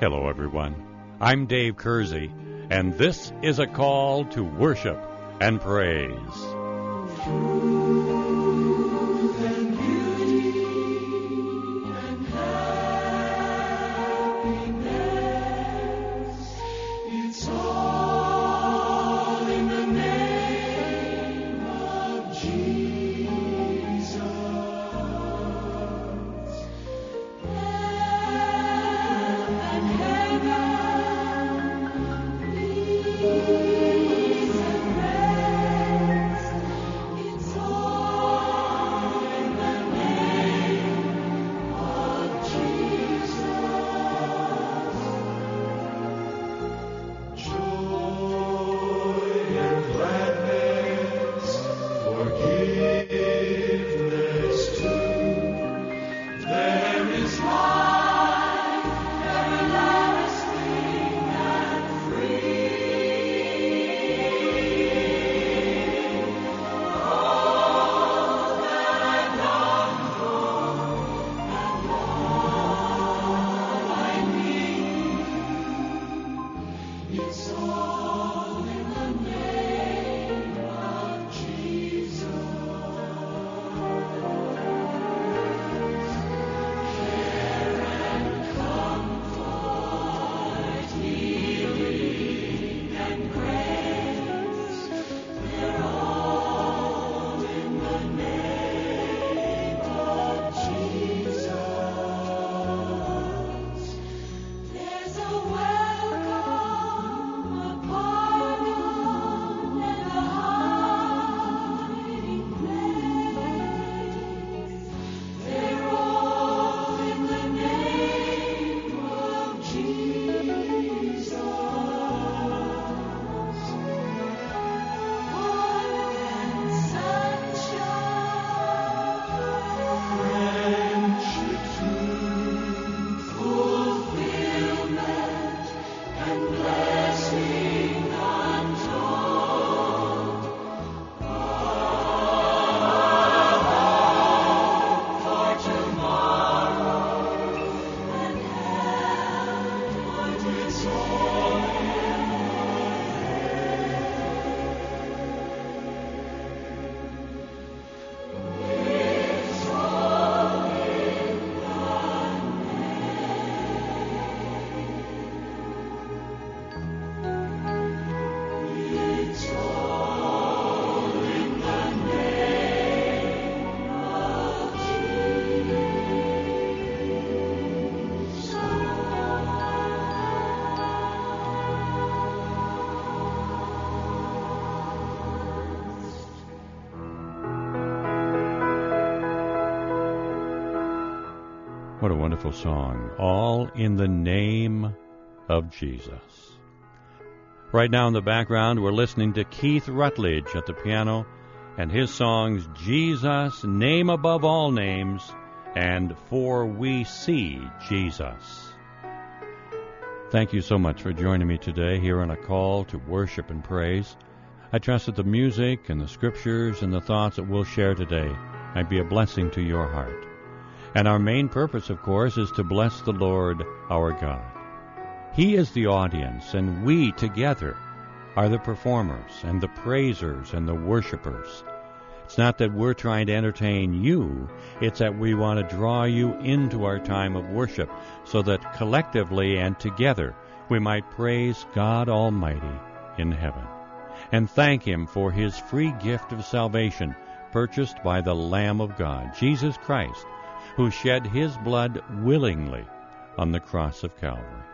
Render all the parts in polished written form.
Hello, everyone. I'm Dave Kersey, and this is a call to worship and praise. What a wonderful song. All in the name of Jesus. Right now in the background, we're listening to Keith Rutledge at the piano and his songs, Jesus, Name Above All Names, and For We See Jesus. Thank you so much for joining me today here on A Call to Worship and Praise. I trust that the music and the scriptures and the thoughts that we'll share today might be a blessing to your heart. And our main purpose, of course, is to bless the Lord our God. He is the audience, and we together are the performers and the praisers and the worshipers. It's not that we're trying to entertain you, it's that we want to draw you into our time of worship so that collectively and together we might praise God Almighty in heaven and thank Him for His free gift of salvation purchased by the Lamb of God, Jesus Christ, who shed His blood willingly on the cross of Calvary.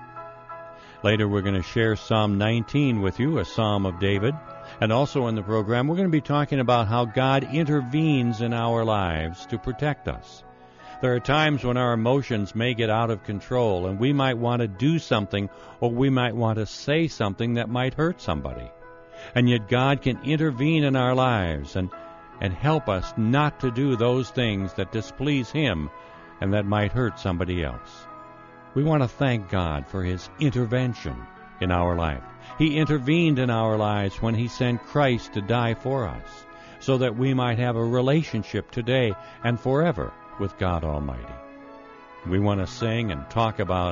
Later we're going to share Psalm 19 with you, a Psalm of David. And also in the program, we're going to be talking about how God intervenes in our lives to protect us. There are times when our emotions may get out of control, and we might want to do something, or we might want to say something that might hurt somebody. And yet God can intervene in our lives and help us not to do those things that displease Him and that might hurt somebody else. We want to thank God for His intervention in our life. He intervened in our lives when He sent Christ to die for us, so that we might have a relationship today and forever with God Almighty. We want to sing and talk about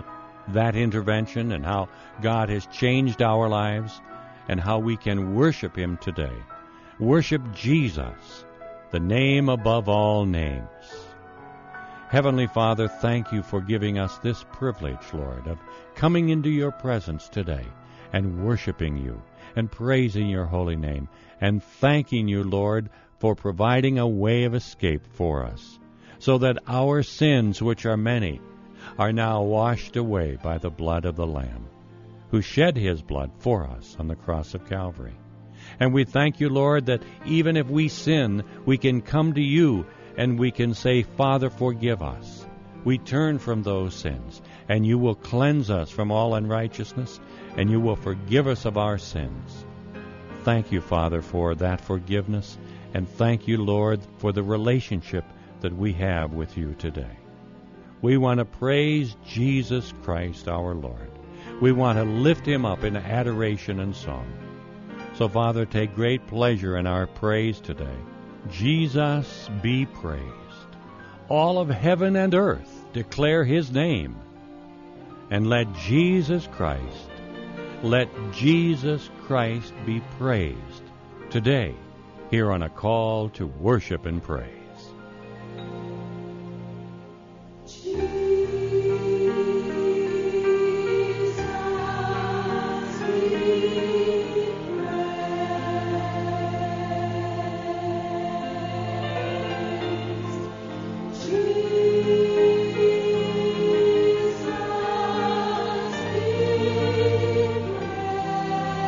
that intervention and how God has changed our lives and how we can worship Him today. Worship Jesus, the name above all names. Heavenly Father, thank you for giving us this privilege, Lord, of coming into your presence today and worshiping you and praising your holy name and thanking you, Lord, for providing a way of escape for us, so that our sins, which are many, are now washed away by the blood of the Lamb, who shed his blood for us on the cross of Calvary. And we thank you, Lord, that even if we sin, we can come to you and we can say, Father, forgive us. We turn from those sins, and you will cleanse us from all unrighteousness, and you will forgive us of our sins. Thank you, Father, for that forgiveness, and thank you, Lord, for the relationship that we have with you today. We want to praise Jesus Christ, our Lord. We want to lift him up in adoration and song. So, Father, take great pleasure in our praise today. Jesus be praised. All of heaven and earth declare his name. And let Jesus Christ be praised today here on A Call to Worship and Praise.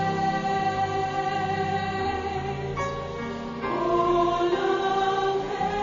All of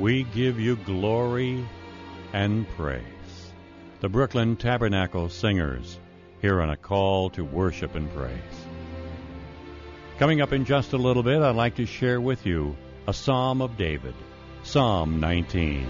We give you glory and praise. The Brooklyn Tabernacle Singers here on a call to worship and praise. Coming up in just a little bit, I'd like to share with you a Psalm of David, Psalm 19.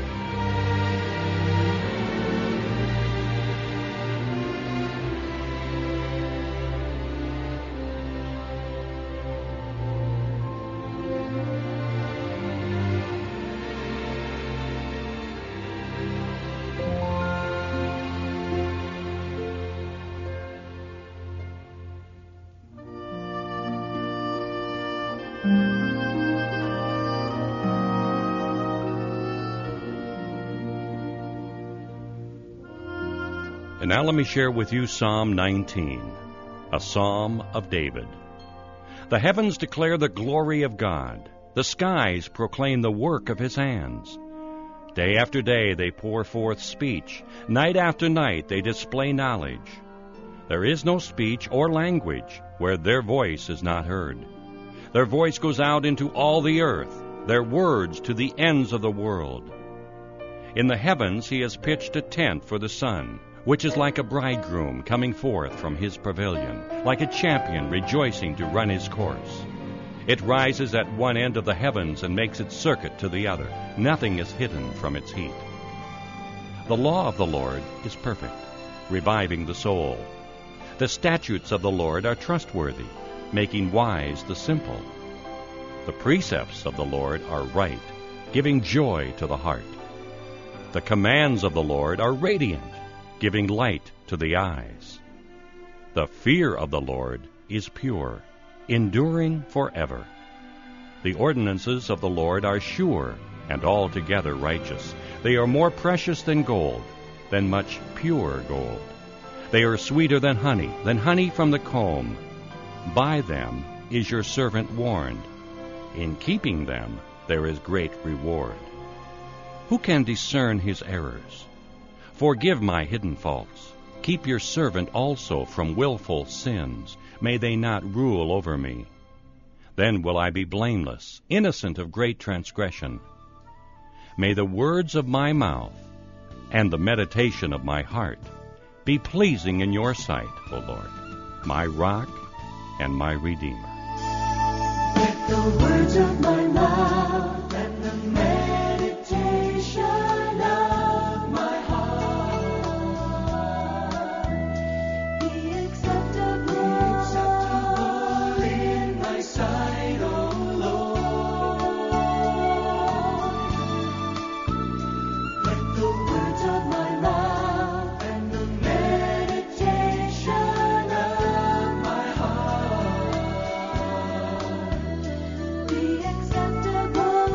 And now let me share with you Psalm 19, a Psalm of David. The heavens declare the glory of God. The skies proclaim the work of his hands. Day after day they pour forth speech. Night after night they display knowledge. There is no speech or language where their voice is not heard. Their voice goes out into all the earth, their words to the ends of the world. In the heavens he has pitched a tent for the sun, which is like a bridegroom coming forth from his pavilion, like a champion rejoicing to run his course. It rises at one end of the heavens and makes its circuit to the other. Nothing is hidden from its heat. The law of the Lord is perfect, reviving the soul. The statutes of the Lord are trustworthy, making wise the simple. The precepts of the Lord are right, giving joy to the heart. The commands of the Lord are radiant, giving light to the eyes. The fear of the Lord is pure, enduring forever. The ordinances of the Lord are sure and altogether righteous. They are more precious than gold, than much pure gold. They are sweeter than honey from the comb. By them is your servant warned. In keeping them there is great reward. Who can discern his errors? Forgive my hidden faults. Keep your servant also from willful sins. May they not rule over me. Then will I be blameless, innocent of great transgression. May the words of my mouth and the meditation of my heart be pleasing in your sight, O Lord, my rock and my redeemer. Let the words of my mouth and the meditation of my heart be acceptable in thy sight, O Lord. Let the words of my mouth and the meditation of my heart be acceptable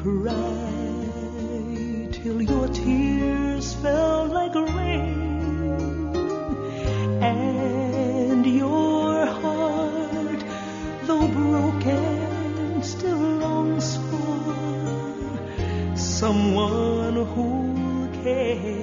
cried till your tears fell like rain, and your heart, though broken, still longs for someone who'll care.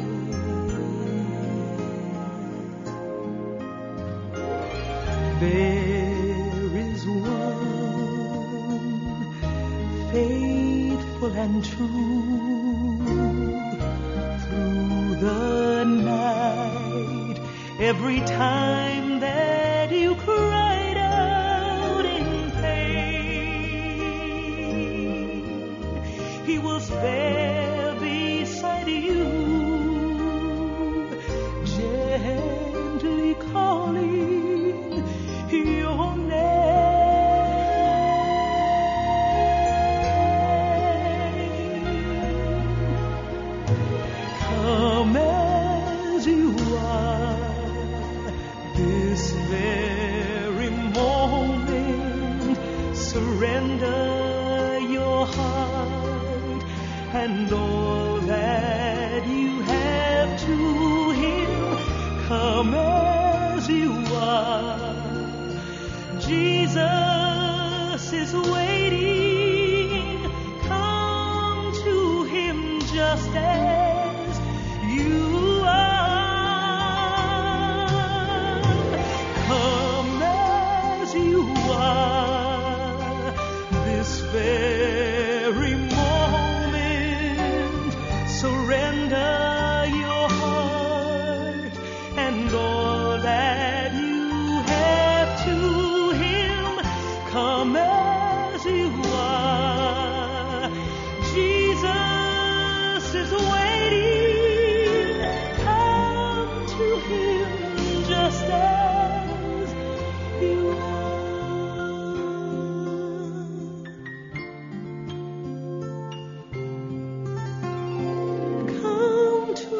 There is one faithful and true through the night. Every time that you cried out in pain, he was there beside you, gently calling your name. Come as you are, this very moment. Surrender your heart and all that you have to him. Come as you are. Jesus is waiting. Come to him just as you are. Come as you are. This very moment. Surrender your heart and all that you have to. Come as you are. Jesus is waiting. Come to him just as you are. Come to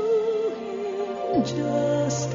him just as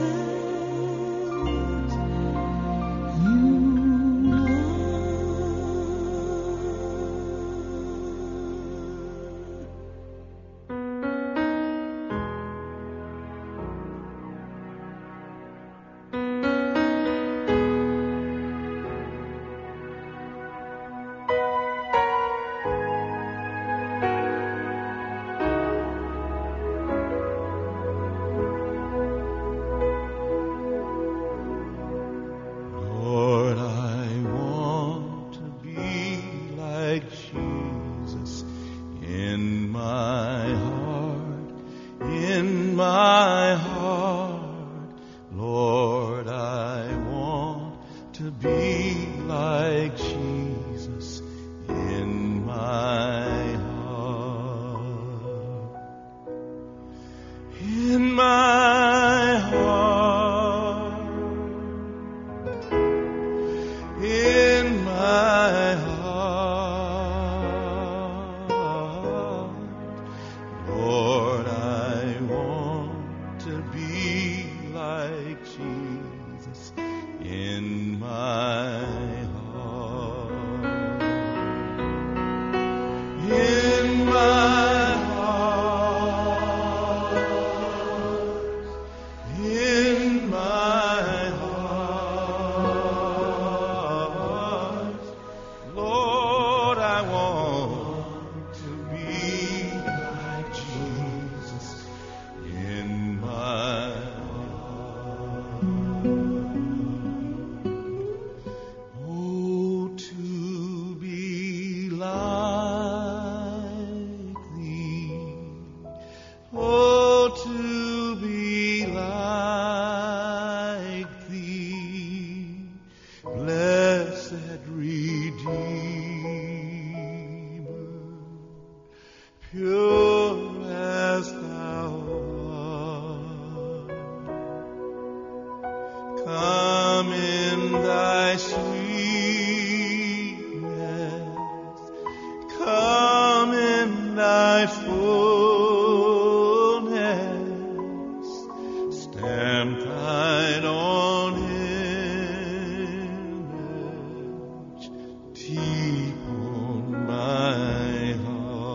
deep on my heart.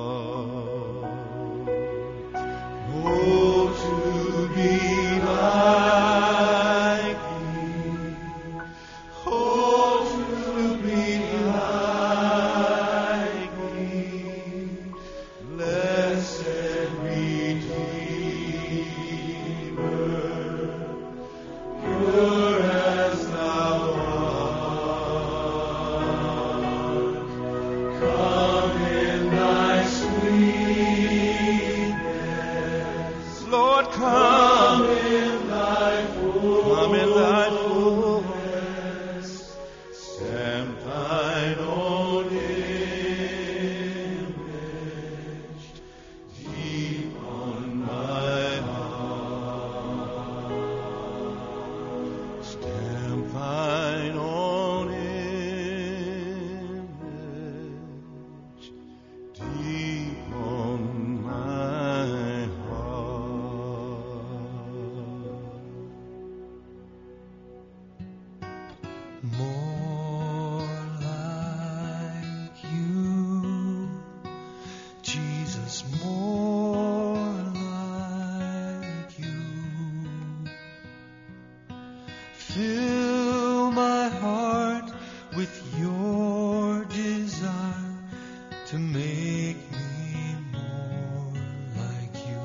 to make me more like you,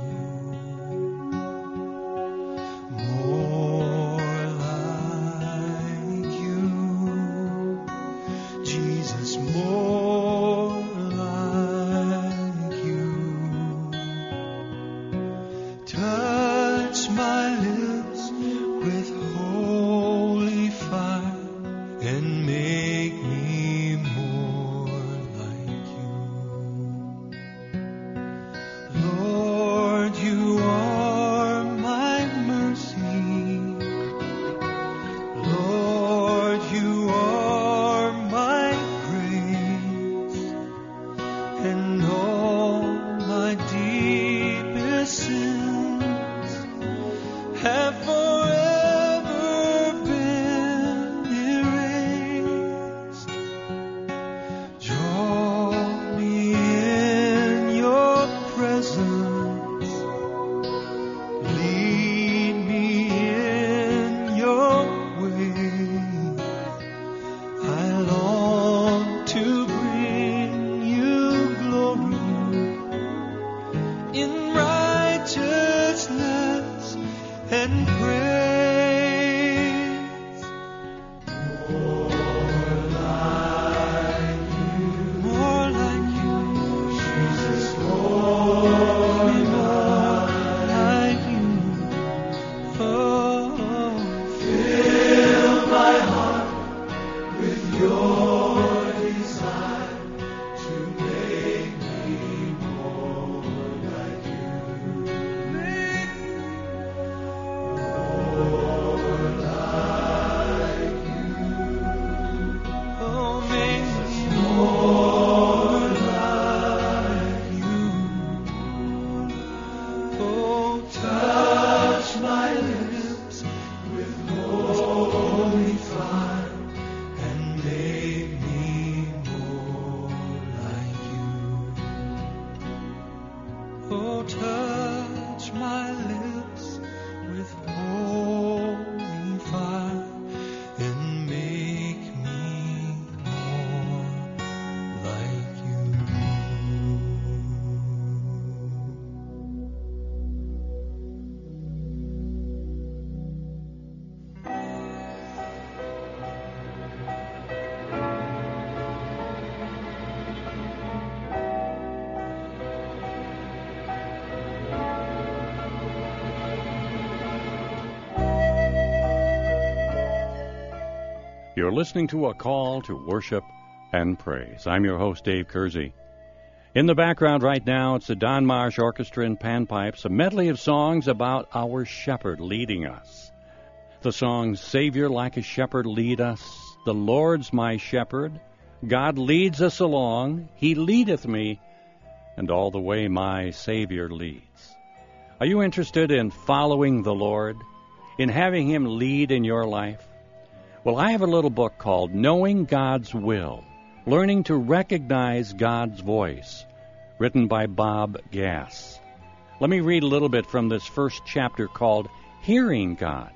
more like you, Jesus, more like you. Touch my lips with holy fire and make me more like you. Lord, you are my mercy. Lord, you are my grace, and all my deepest sins have forever been erased. Draw me in your presence, lead me in your way. I long to bring you glory in righteousness and praise. More like you, Jesus, more like you. Oh, fill my heart with your desire to make me more like you. Make me more like you. Oh, make me more like you. Oh, touch my lips with holy fire and make me more like you. Oh, touch my lips with holy fire and make me more like you. You're listening to A Call to Worship and Praise. I'm your host, Dave Kersey. In the background right now, it's the Don Marsh Orchestra and Panpipes, a medley of songs about our shepherd leading us. The songs, Savior like a shepherd lead us, The Lord's my shepherd, God leads us along, He leadeth me, and all the way my Savior leads. Are you interested in following the Lord, in having Him lead in your life? Well, I have a little book called Knowing God's Will, Learning to Recognize God's Voice, written by Bob Gass. Let me read a little bit from this first chapter called Hearing God.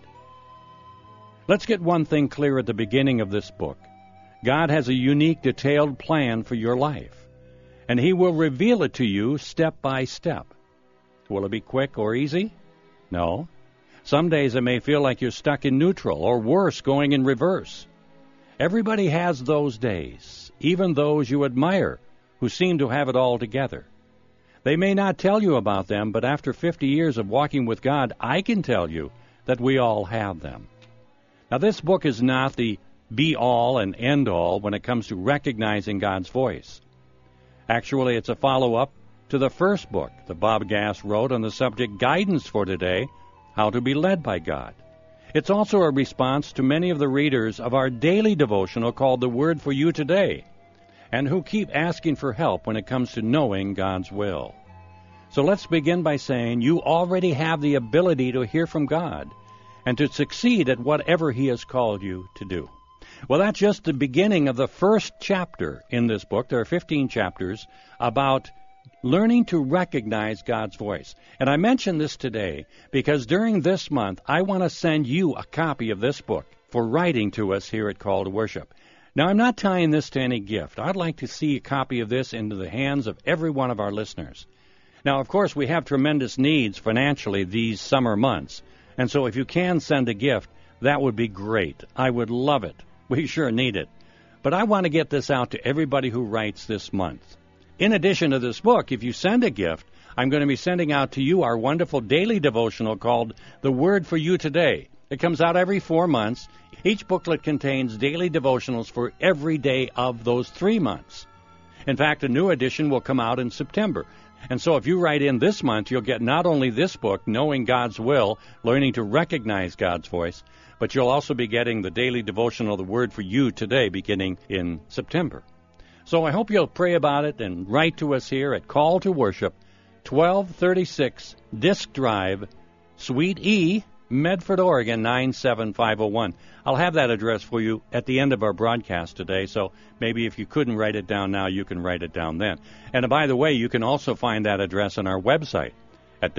Let's get one thing clear at the beginning of this book. God has a unique, detailed plan for your life, and He will reveal it to you step by step. Will it be quick or easy? No. Some days it may feel like you're stuck in neutral, or worse, going in reverse. Everybody has those days, even those you admire, who seem to have it all together. They may not tell you about them, but after 50 years of walking with God, I can tell you that we all have them. Now, this book is not the be-all and end-all when it comes to recognizing God's voice. Actually, it's a follow-up to the first book that Bob Gass wrote on the subject Guidance for Today, How to Be Led by God. It's also a response to many of the readers of our daily devotional called The Word for You Today, and who keep asking for help when it comes to knowing God's will. So let's begin by saying you already have the ability to hear from God and to succeed at whatever He has called you to do. Well, that's just the beginning of the first chapter in this book. There are 15 chapters about learning to recognize God's voice. And I mention this today because during this month, I want to send you a copy of this book for writing to us here at Call to Worship. Now, I'm not tying this to any gift. I'd like to see a copy of this into the hands of every one of our listeners. Now, of course, we have tremendous needs financially these summer months, and so if you can send a gift, that would be great. I would love it. We sure need it. But I want to get this out to everybody who writes this month. In addition to this book, if you send a gift, I'm going to be sending out to you our wonderful daily devotional called The Word for You Today. It comes out every 4 months. Each booklet contains daily devotionals for every day of those 3 months. In fact, a new edition will come out in September. And so if you write in this month, you'll get not only this book, Knowing God's Will, Learning to Recognize God's Voice, but you'll also be getting the daily devotional, The Word for You Today, beginning in September. So I hope you'll pray about it and write to us here at Call to Worship, 1236 Disk Drive, Suite E, Medford, Oregon, 97501. I'll have that address for you at the end of our broadcast today, so maybe if you couldn't write it down now, you can write it down then. And by the way, you can also find that address on our website at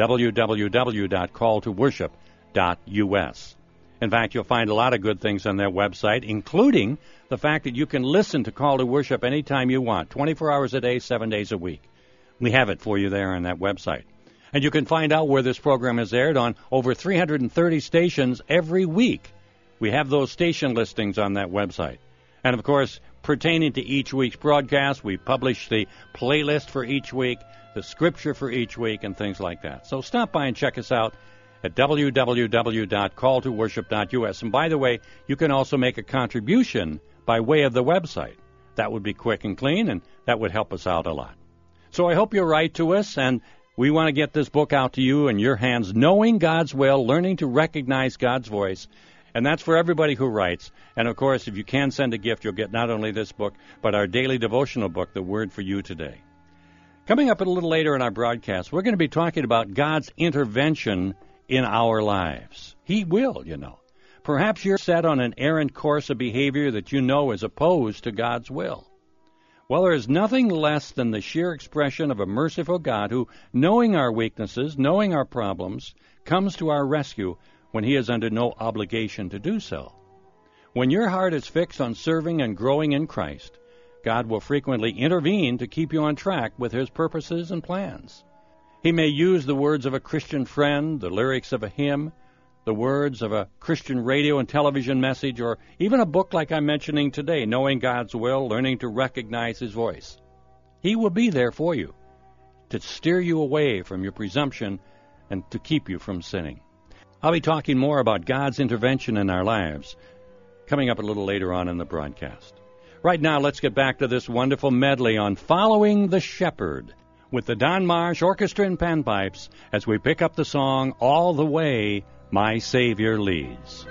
www.calltoworship.us. In fact, you'll find a lot of good things on their website, including the fact that you can listen to Call to Worship anytime you want, 24 hours a day, 7 days a week. We have it for you there on that website. And you can find out where this program is aired on over 330 stations every week. We have those station listings on that website. And, of course, pertaining to each week's broadcast, we publish the playlist for each week, the scripture for each week, and things like that. So stop by and check us out at www.calltoworship.us. And by the way, you can also make a contribution by way of the website. That would be quick and clean, and that would help us out a lot. So I hope you'll write to us, and we want to get this book out to you in your hands, Knowing God's Will, Learning to Recognize God's Voice. And that's for everybody who writes. And, of course, if you can send a gift, you'll get not only this book, but our daily devotional book, The Word for You Today. Coming up a little later in our broadcast, we're going to be talking about God's intervention in our lives. He will, you know. Perhaps you're set on an errant course of behavior that you know is opposed to God's will. Well, there is nothing less than the sheer expression of a merciful God who, knowing our weaknesses, knowing our problems, comes to our rescue when He is under no obligation to do so. When your heart is fixed on serving and growing in Christ, God will frequently intervene to keep you on track with His purposes and plans. He may use the words of a Christian friend, the lyrics of a hymn, the words of a Christian radio and television message, or even a book like I'm mentioning today, Knowing God's Will, Learning to Recognize His Voice. He will be there for you to steer you away from your presumption and to keep you from sinning. I'll be talking more about God's intervention in our lives coming up a little later on in the broadcast. Right now, let's get back to this wonderful medley on Following the Shepherd with the Don Marsh Orchestra and Panpipes as we pick up the song All the Way My Savior Leads.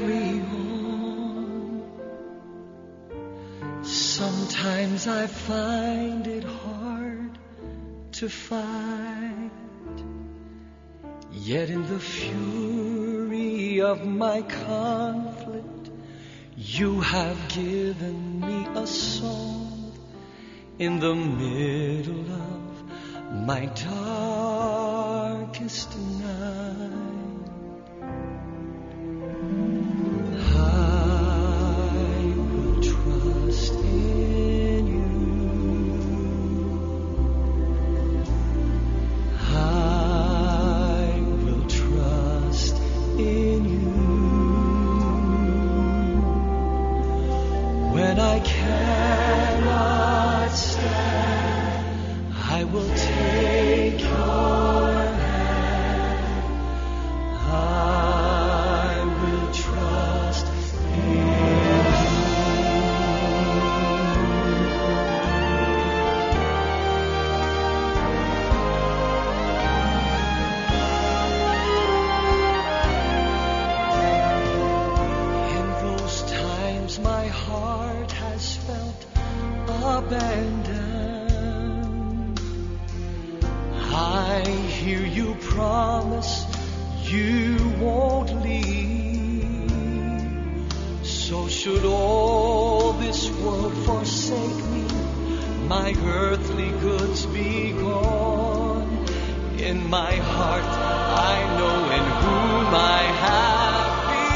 carry on. Sometimes I find it hard to fight, yet in the fury of my conflict, you have given me a song in the middle of my darkest night. I will trust in you. I will trust in you. When I cannot stand, I will take your hand. I will trust in you. In those times my heart has felt abandoned, I hear you promise you won't leave. So should all this world forsake me, my earthly goods be gone, in my heart I know in whom I have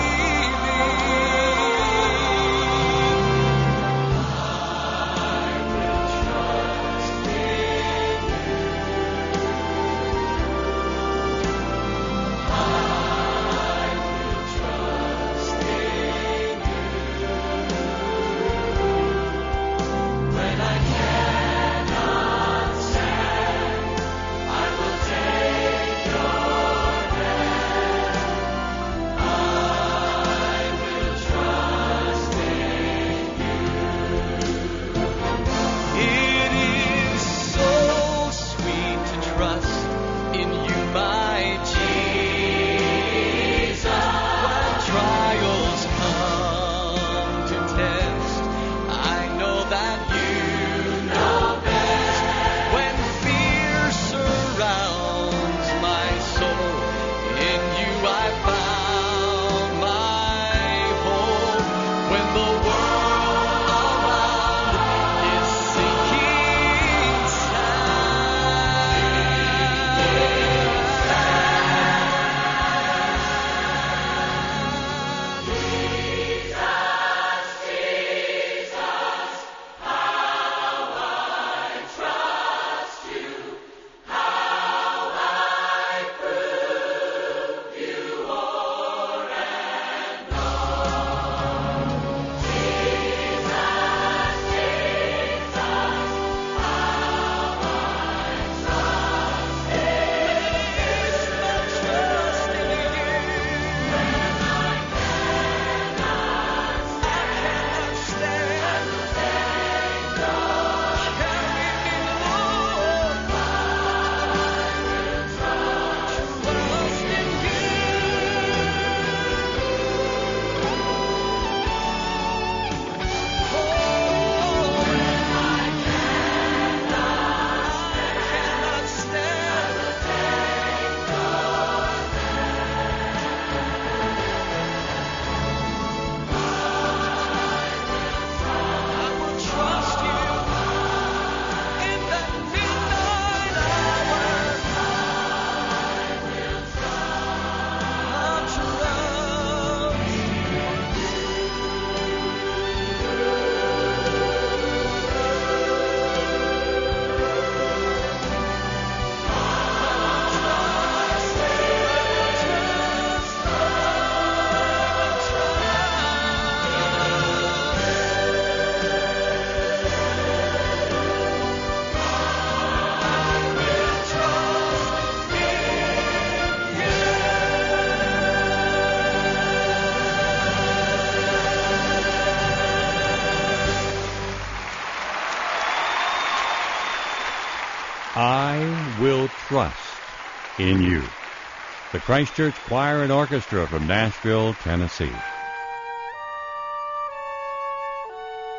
I Will Trust in You. The Christ Church Choir and Orchestra from Nashville, Tennessee.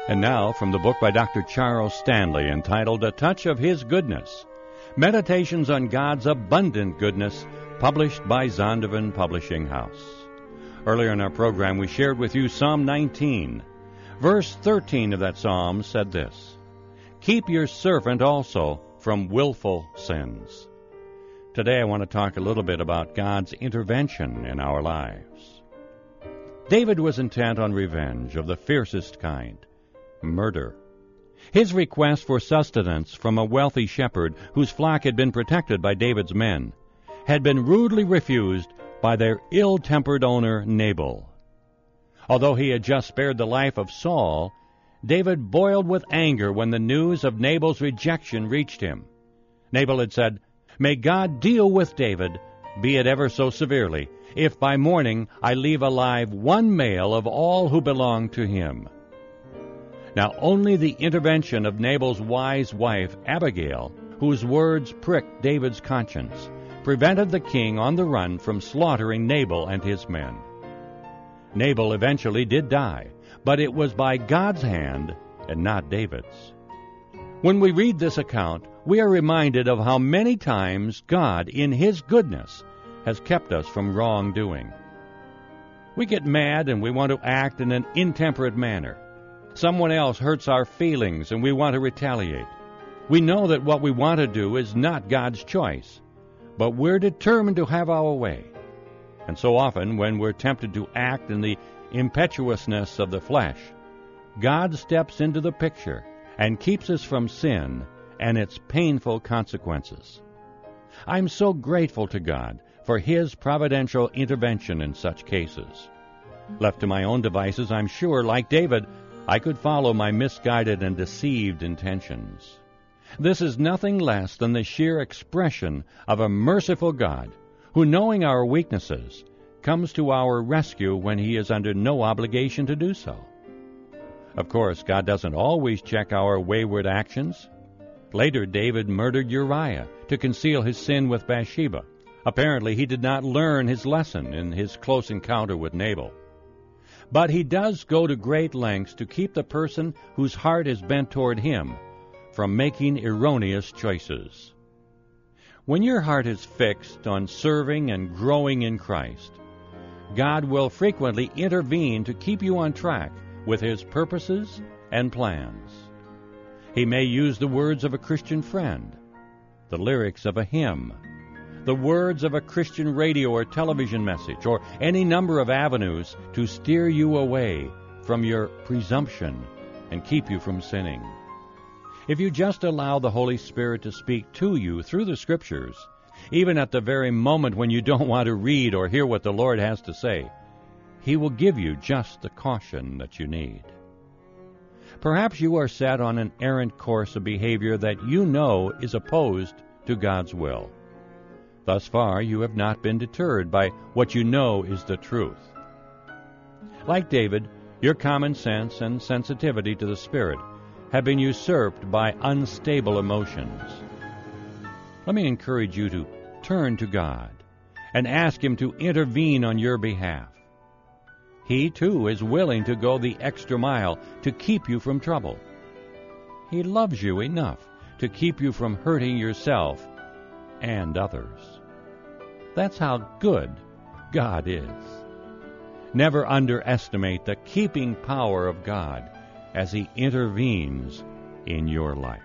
And now, from the book by Dr. Charles Stanley entitled A Touch of His Goodness, Meditations on God's Abundant Goodness, published by Zondervan Publishing House. Earlier in our program, we shared with you Psalm 19. Verse 13 of that psalm said this, "Keep your servant also from willful sins." Today I want to talk a little bit about God's intervention in our lives. David was intent on revenge of the fiercest kind, murder. His request for sustenance from a wealthy shepherd whose flock had been protected by David's men had been rudely refused by their ill-tempered owner Nabal. Although he had just spared the life of Saul, David boiled with anger when the news of Nabal's rejection reached him. Nabal had said, "May God deal with David, be it ever so severely, if by morning I leave alive one male of all who belong to him." Now only the intervention of Nabal's wise wife, Abigail, whose words pricked David's conscience, prevented the king on the run from slaughtering Nabal and his men. Nabal eventually did die, but it was by God's hand and not David's. When we read this account, we are reminded of how many times God, in His goodness, has kept us from wrongdoing. We get mad and we want to act in an intemperate manner. Someone else hurts our feelings and we want to retaliate. We know that what we want to do is not God's choice, but we're determined to have our way. And so often, when we're tempted to act in the impetuousness of the flesh, God steps into the picture and keeps us from sin and its painful consequences. I'm so grateful to God for His providential intervention in such cases. Left to my own devices, I'm sure, like David, I could follow my misguided and deceived intentions. This is nothing less than the sheer expression of a merciful God who, knowing our weaknesses, comes to our rescue when He is under no obligation to do so. Of course, God doesn't always check our wayward actions. Later, David murdered Uriah to conceal his sin with Bathsheba. Apparently, he did not learn his lesson in his close encounter with Nabal. But he does go to great lengths to keep the person whose heart is bent toward him from making erroneous choices. When your heart is fixed on serving and growing in Christ, God will frequently intervene to keep you on track with His purposes and plans. He may use the words of a Christian friend, the lyrics of a hymn, the words of a Christian radio or television message, or any number of avenues to steer you away from your presumption and keep you from sinning. If you just allow the Holy Spirit to speak to you through the Scriptures, even at the very moment when you don't want to read or hear what the Lord has to say, He will give you just the caution that you need. Perhaps you are set on an errant course of behavior that you know is opposed to God's will. Thus far, you have not been deterred by what you know is the truth. Like David, your common sense and sensitivity to the Spirit have been usurped by unstable emotions. Let me encourage you to turn to God and ask Him to intervene on your behalf. He, too, is willing to go the extra mile to keep you from trouble. He loves you enough to keep you from hurting yourself and others. That's how good God is. Never underestimate the keeping power of God as He intervenes in your life.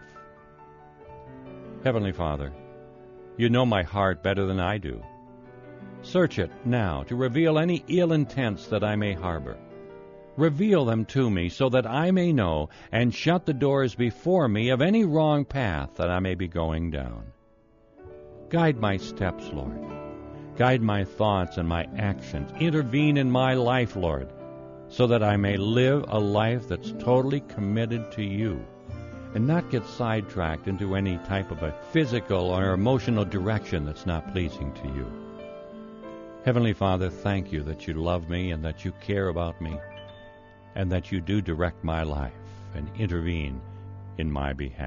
Heavenly Father, You know my heart better than I do. Search it now to reveal any ill intents that I may harbor. Reveal them to me so that I may know and shut the doors before me of any wrong path that I may be going down. Guide my steps, Lord. Guide my thoughts and my actions. Intervene in my life, Lord, so that I may live a life that's totally committed to You and not get sidetracked into any type of a physical or emotional direction that's not pleasing to You. Heavenly Father, thank You that You love me and that You care about me and that You do direct my life and intervene in my behalf.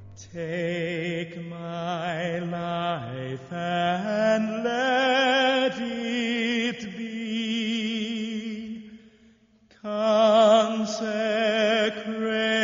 Take my life and let it be consecrated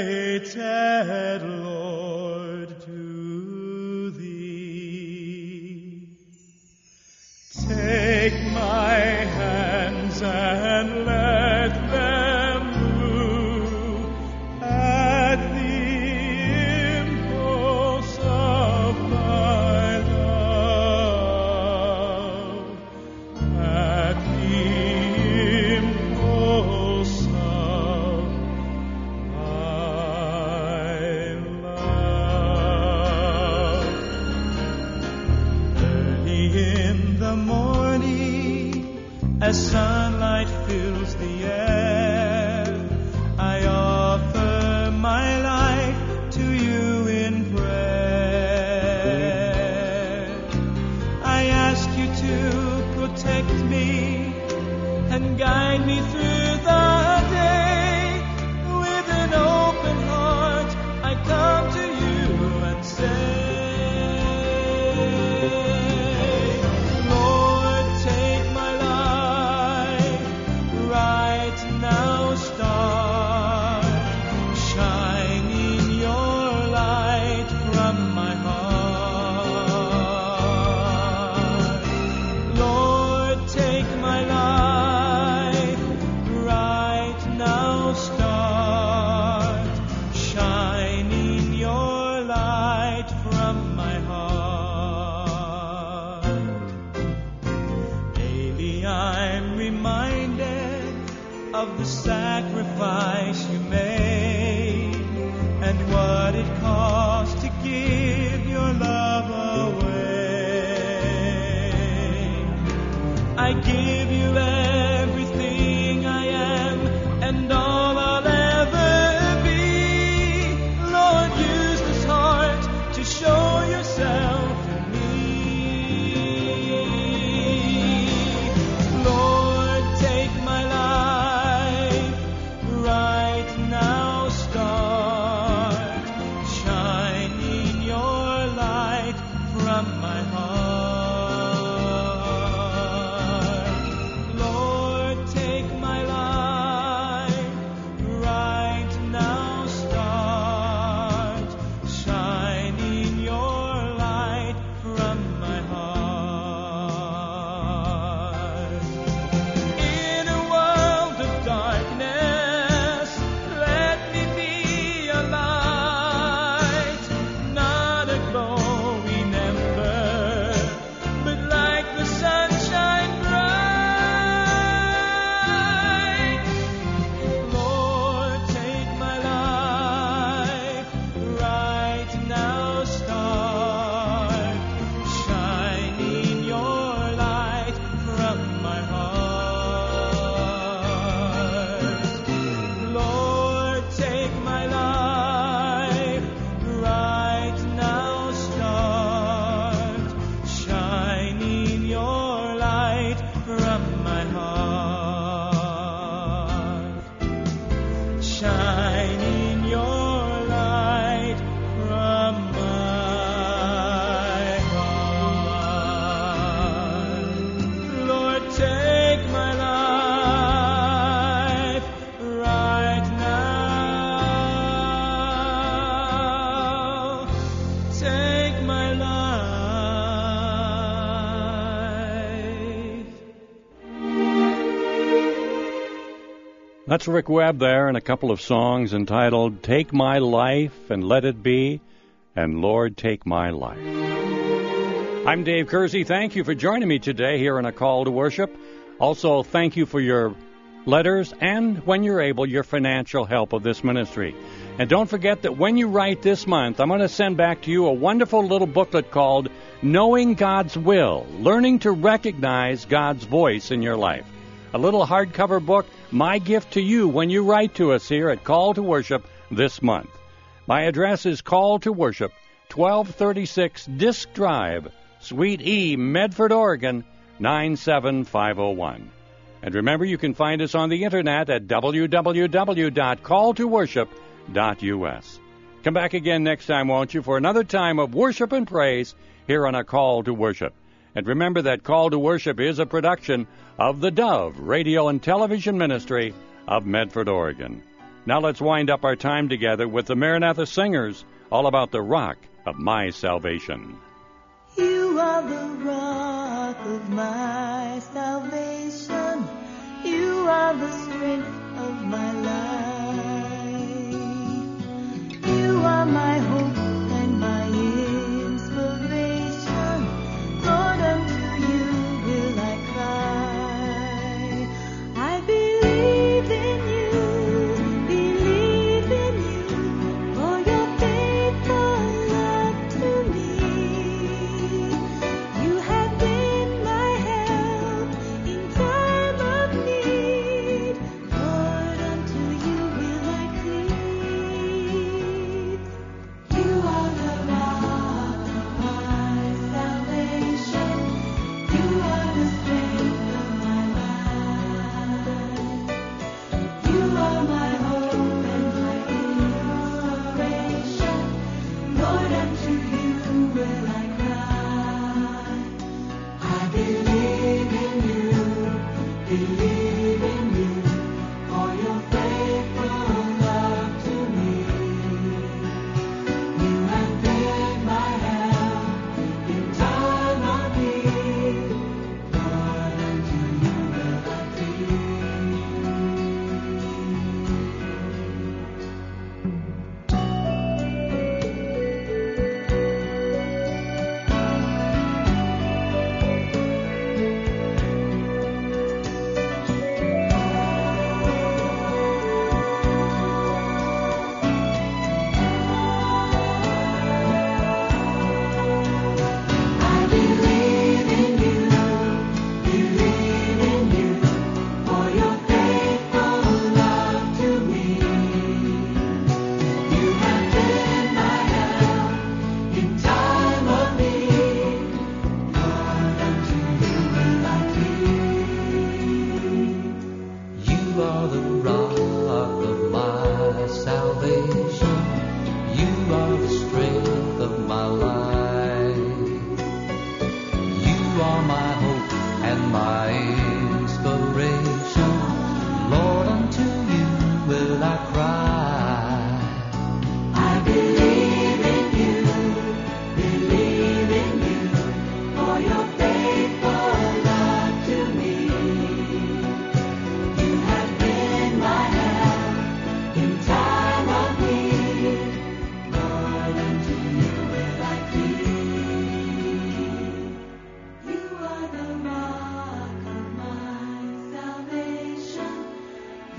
as sunlight fills the air. I offer my life to you in prayer. I ask you to protect me and guide me through the day. With an open heart, I come to you and say, Lord, take my life right now. Start shining your light from my heart. Lord, take my life right now. Start shining your light from my heart. Daily I'm reminded of the sacrifice you made and what it cost to give your love away. I give you everything I am and all I'll ever be. Lord, use this heart to show yourself in me. Lord, take my life right now. Start shining your light from my heart. Lord, take my life right now. Start shining your light from my heart. In a world of darkness, let me be a light, not a glowing ember, but like the sunshine bright. Lord, take my life right now. Start shining your light from my heart. Lord, take my life right now. Start shining your light from my heart. Shining your light from my heart. Lord, take my life right now. Take my life. That's Rick Webb there in a couple of songs entitled Take My Life and Let It Be and Lord, Take My Life. I'm Dave Kersey. Thank you for joining me today here in A Call to Worship. Also, thank you for your letters and, when you're able, your financial help of this ministry. And don't forget that when you write this month, I'm going to send back to you a wonderful little booklet called Knowing God's Will, Learning to Recognize God's Voice in Your Life. A little hardcover book, my gift to you when you write to us here at Call to Worship this month. My address is Call to Worship, 1236 Disk Drive, Suite E, Medford, Oregon, 97501. And remember, you can find us on the internet at www.calltoworship.us. Come back again next time, won't you, for another time of worship and praise here on A Call to Worship. And remember that Call to Worship is a production of the Dove Radio and Television Ministry of Medford, Oregon. Now let's wind up our time together with the Maranatha Singers, all about the rock of my salvation. You are the rock of my salvation. You are the strength of my life. You are my hope and my inspiration. Lord, unto you will I cry. I believe in you, for your faithful love to me. You have been my help in time of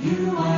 You are